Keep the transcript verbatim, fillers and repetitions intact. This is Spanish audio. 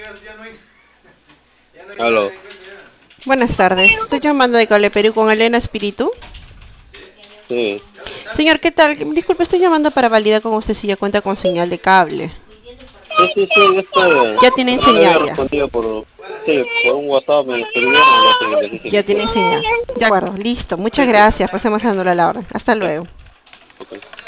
Aló. Buenas tardes, estoy llamando de Cable Perú con Elena Espíritu. Sí. Señor, ¿qué tal? Disculpe, estoy llamando para validar con usted si ya cuenta con señal de cable. Sí, sí, sí, yo estoy. Ya tienen No me había señal ya. respondido por. Sí, por un WhatsApp me escribieron y les dije Ya que sí. tienen señal. De acuerdo, listo. Muchas Sí, sí. gracias. Pasemos a anular la orden. Hasta Ya. luego. Ok.